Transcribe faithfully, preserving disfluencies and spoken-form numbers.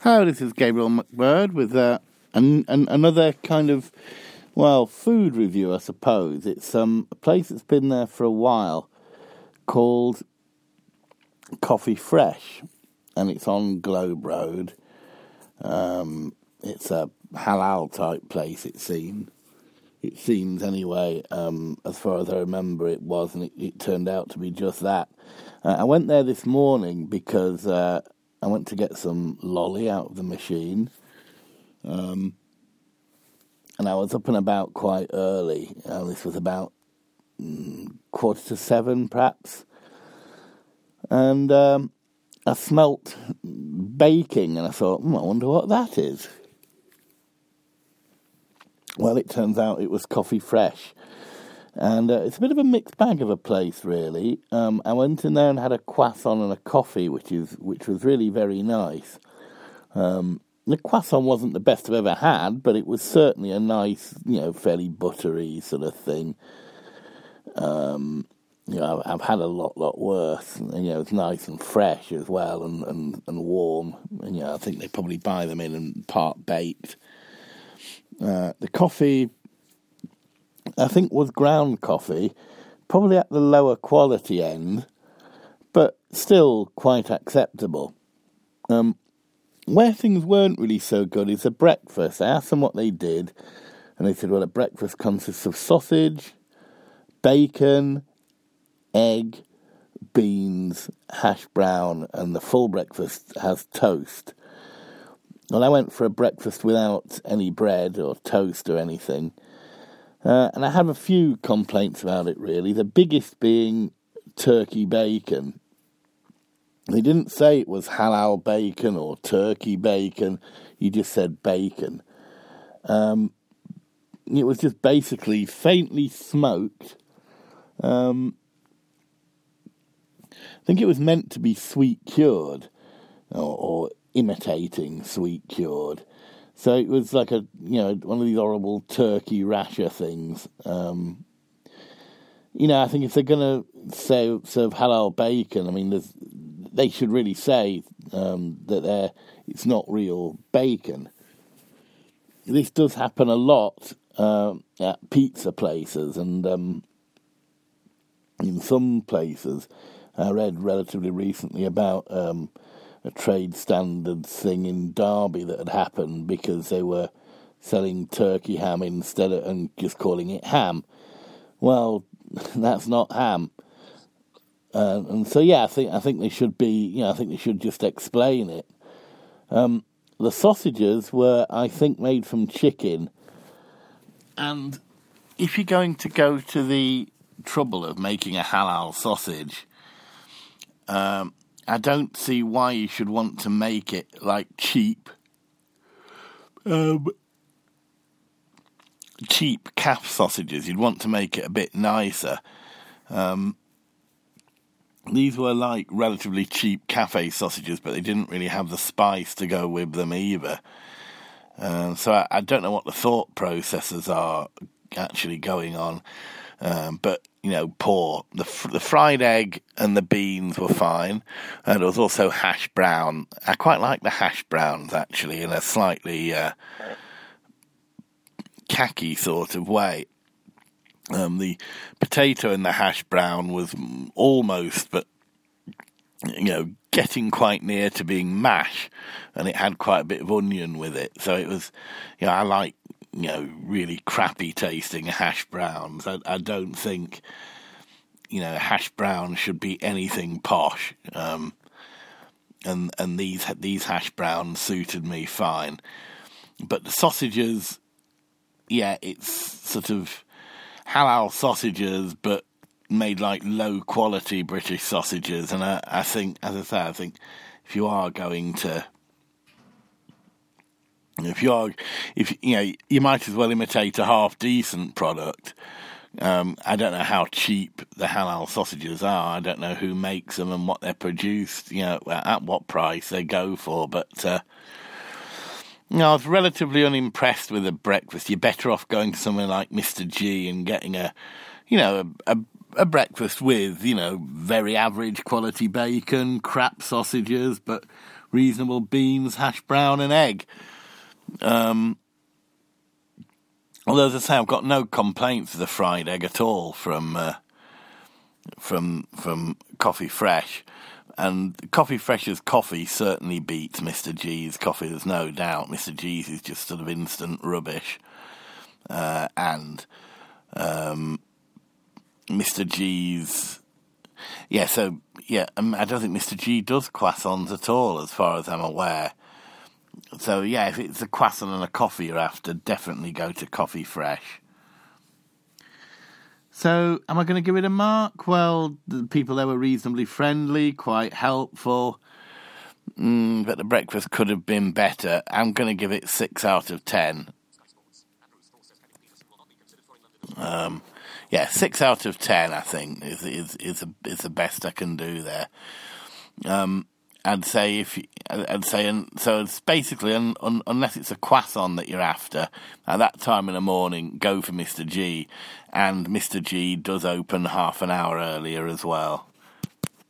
Hello, this is Gabriel McBird with uh, an, an, another kind of, well, food review, I suppose. It's um, a place that's been there for a while called Coffee Fresh, and it's on Globe Road. Um, it's a halal-type place, it seems. It seems, anyway, um, as far as I remember it was, and it, it turned out to be just that. Uh, I went there this morning because uh, I went to get some lolly out of the machine, um, and I was up and about quite early. Uh, this was about mm, quarter to seven, perhaps, and um, I smelt baking, and I thought, hmm, I wonder what that is. Well, it turns out it was Coffee Fresh, and uh, it's a bit of a mixed bag of a place, really. Um, I went in there and had a croissant and a coffee, which is which was really very nice. Um, the croissant wasn't the best I've ever had, but it was certainly a nice, you know, fairly buttery sort of thing. Um, you know, I've, I've had a lot, lot worse. And, you know, it's nice and fresh as well, and, and, and warm. And, you know, I think they probably buy them in and part baked. Uh, the coffee, I think, was ground coffee, probably at the lower quality end, but still quite acceptable. Um, where things weren't really so good is the breakfast. I asked them what they did, and they said, well, a breakfast consists of sausage, bacon, egg, beans, hash brown, and the full breakfast has toast. Well, I went for a breakfast without any bread or toast or anything, uh, and I have a few complaints about it, really, the biggest being turkey bacon. They didn't say it was halal bacon or turkey bacon, you just said bacon. Um, it was just basically faintly smoked. Um, I think it was meant to be sweet cured, or... or imitating sweet cured. So it was like a, you know, one of these horrible turkey rasher things. Um, you know, I think if they're going to say, serve halal bacon, I mean, there's, they should really say um, that they're, it's not real bacon. This does happen a lot uh, at pizza places, and um, in some places, I read relatively recently about um, a trade standards thing in Derby that had happened because they were selling turkey ham instead of, and just calling it ham. Well, that's not ham. Uh, and so, yeah, I think I think they should be, you know, I think they should just explain it. Um, the sausages were, I think, made from chicken. And if you're going to go to the trouble of making a halal sausage, um, I don't see why you should want to make it, like, cheap, um, cheap calf sausages. You'd want to make it a bit nicer. Um, these were, like, relatively cheap cafe sausages, but they didn't really have the spice to go with them either. Um, so I, I don't know what the thought processes are actually going on, um, but... you know, poor. The the fried egg and the beans were fine, and there was also hash brown. I quite like the hash browns, actually, in a slightly uh, khaki sort of way. Um, the potato in the hash brown was almost, but, you know, getting quite near to being mash, and it had quite a bit of onion with it. So it was, you know, I like, you know, really crappy tasting hash browns. I, I don't think, you know, hash brown should be anything posh. Um, and and these these hash browns suited me fine. But the sausages, yeah, it's sort of halal sausages, but made like low quality British sausages. And I, I think, as I say, I think if you are going to If you're, if you know, you might as well imitate a half decent product. Um, I don't know how cheap the halal sausages are. I don't know who makes them and what they're produced. You know, at what price they go for. But uh, you know, I was relatively unimpressed with the breakfast. You're better off going to somewhere like Mister G and getting a, you know, a, a, a breakfast with, you know, very average quality bacon, crap sausages, but reasonable beans, hash brown and egg. Um, although, as I say, I've got no complaints of the fried egg at all from uh, from from Coffee Fresh. And Coffee Fresh's coffee certainly beats Mister G's coffee, there's no doubt. Mister G's is just sort of instant rubbish. Uh, and um, Mister G's... Yeah, so, yeah, um, I don't think Mister G does croissants at all, as far as I'm aware. So, yeah, if it's a croissant and a coffee you're after, definitely go to Coffee Fresh. So, am I going to give it a mark? Well, the people there were reasonably friendly, quite helpful, mm, but the breakfast could have been better. I'm going to give it six out of ten. Um, yeah, six out of ten, I think, is is is, a, is the best I can do there. Um, I'd say if you, I'd say, and so it's basically un, un, unless it's a croissant that you're after, at that time in the morning, go for Mister G, and Mister G does open half an hour earlier as well.